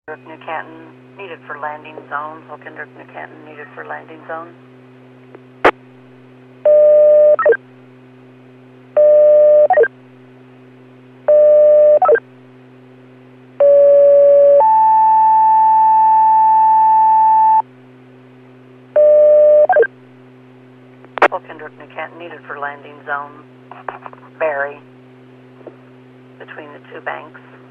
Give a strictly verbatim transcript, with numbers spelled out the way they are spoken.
New Canton needed for landing zone. Hookendrick, New Canton needed for landing zone. Hookendrick, New Canton needed for landing zone. Barry, between the two banks.